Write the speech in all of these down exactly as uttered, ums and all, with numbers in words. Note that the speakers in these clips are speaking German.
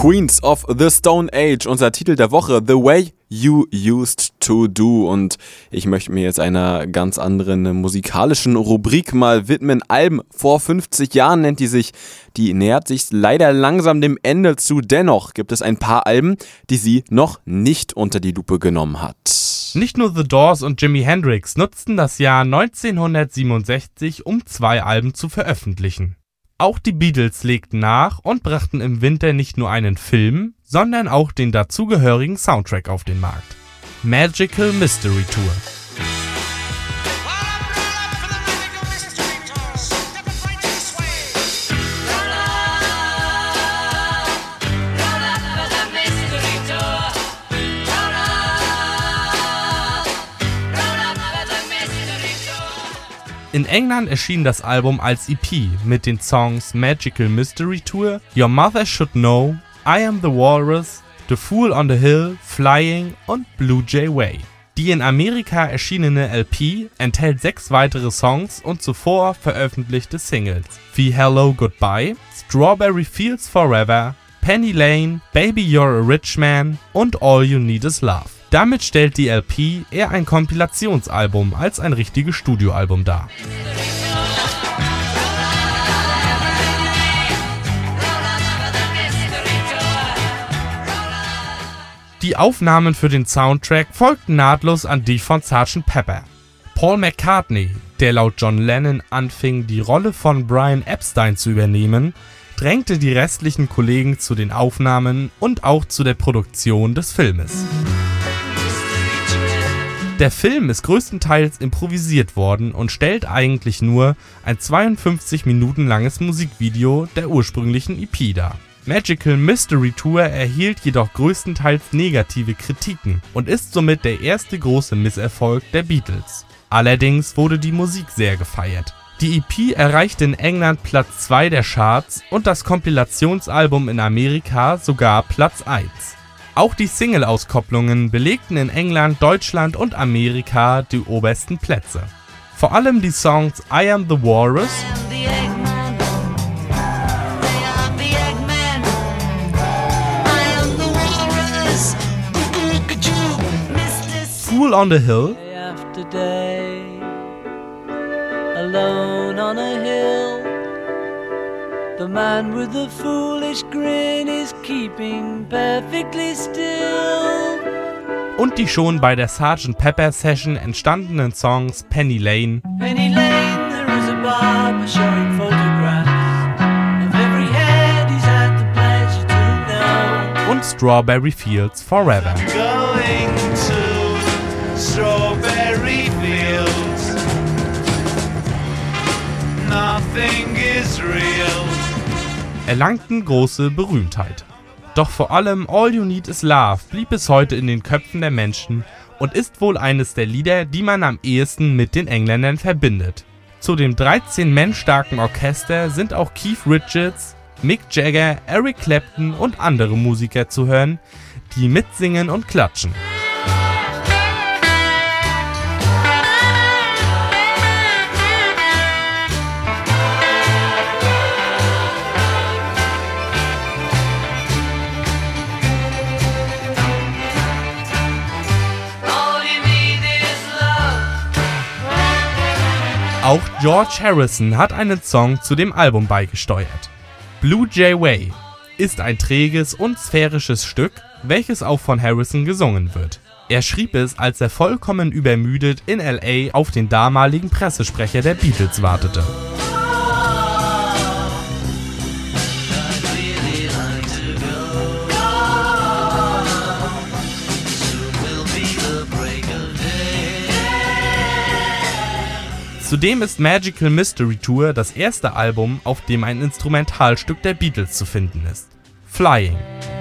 Queens of the Stone Age, unser Titel der Woche, The Way You Used to Do. Und ich möchte mir jetzt einer ganz anderen musikalischen Rubrik mal widmen. Alben vor fünfzig Jahren nennt die sich. Die nähert sich leider langsam dem Ende zu. Dennoch gibt es ein paar Alben, die sie noch nicht unter die Lupe genommen hat. Nicht nur The Doors und Jimi Hendrix nutzten das Jahr neunzehnhundertsiebenundsechzig, um zwei Alben zu veröffentlichen. Auch die Beatles legten nach und brachten im Winter nicht nur einen Film, sondern auch den dazugehörigen Soundtrack auf den Markt. Magical Mystery Tour. In England erschien das Album als E P mit den Songs Magical Mystery Tour, Your Mother Should Know, I Am the Walrus, The Fool on the Hill, Flying und Blue Jay Way. Die in Amerika erschienene L P enthält sechs weitere Songs und zuvor veröffentlichte Singles wie Hello Goodbye, Strawberry Fields Forever, Penny Lane, Baby You're a Rich Man und All You Need Is Love. Damit stellt die L P eher ein Kompilationsalbum als ein richtiges Studioalbum dar. Die Aufnahmen für den Soundtrack folgten nahtlos an die von Sergeant Pepper. Paul McCartney, der laut John Lennon anfing, die Rolle von Brian Epstein zu übernehmen, drängte die restlichen Kollegen zu den Aufnahmen und auch zu der Produktion des Filmes. Der Film ist größtenteils improvisiert worden und stellt eigentlich nur ein zweiundfünfzig Minuten langes Musikvideo der ursprünglichen E P dar. Magical Mystery Tour erhielt jedoch größtenteils negative Kritiken und ist somit der erste große Misserfolg der Beatles. Allerdings wurde die Musik sehr gefeiert. Die E P erreichte in England Platz zwei der Charts und das Kompilationsalbum in Amerika sogar Platz eins. Auch die Single-Auskopplungen belegten in England, Deutschland und Amerika die obersten Plätze. Vor allem die Songs I Am the Walrus, Fool on the Hill The man with the foolish grin is keeping perfectly still. Und die schon bei der Sergeant Pepper Session entstandenen Songs Penny Lane, Penny Lane, there is a barber showing photographs of every head he's had the pleasure to know. Und Strawberry Fields Forever. Going to Strawberry Fields. Nothing is real. Erlangten große Berühmtheit. Doch vor allem All You Need Is Love blieb bis heute in den Köpfen der Menschen und ist wohl eines der Lieder, die man am ehesten mit den Engländern verbindet. Zu dem dreizehn Mann starken Orchester sind auch Keith Richards, Mick Jagger, Eric Clapton und andere Musiker zu hören, die mitsingen und klatschen. Auch George Harrison hat einen Song zu dem Album beigesteuert. Blue Jay Way ist ein träges und sphärisches Stück, welches auch von Harrison gesungen wird. Er schrieb es, als er vollkommen übermüdet in L A auf den damaligen Pressesprecher der Beatles wartete. Zudem ist Magical Mystery Tour das erste Album, auf dem ein Instrumentalstück der Beatles zu finden ist. Flying.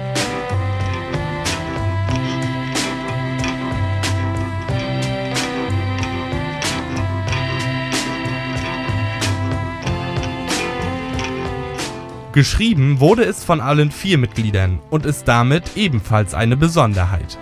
Geschrieben wurde es von allen vier Mitgliedern und ist damit ebenfalls eine Besonderheit.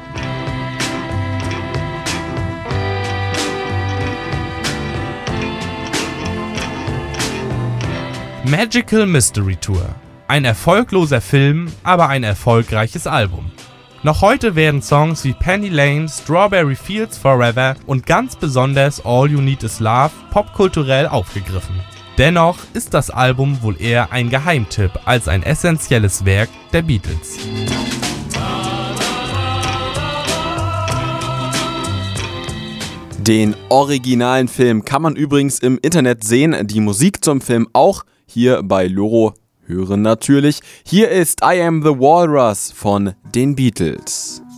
Magical Mystery Tour. Ein erfolgloser Film, aber ein erfolgreiches Album. Noch heute werden Songs wie Penny Lane, Strawberry Fields Forever und ganz besonders All You Need Is Love popkulturell aufgegriffen. Dennoch ist das Album wohl eher ein Geheimtipp als ein essentielles Werk der Beatles. Den originalen Film kann man übrigens im Internet sehen, die Musik zum Film auch, hier bei Loro hören natürlich. Hier ist I Am The Walrus von den Beatles.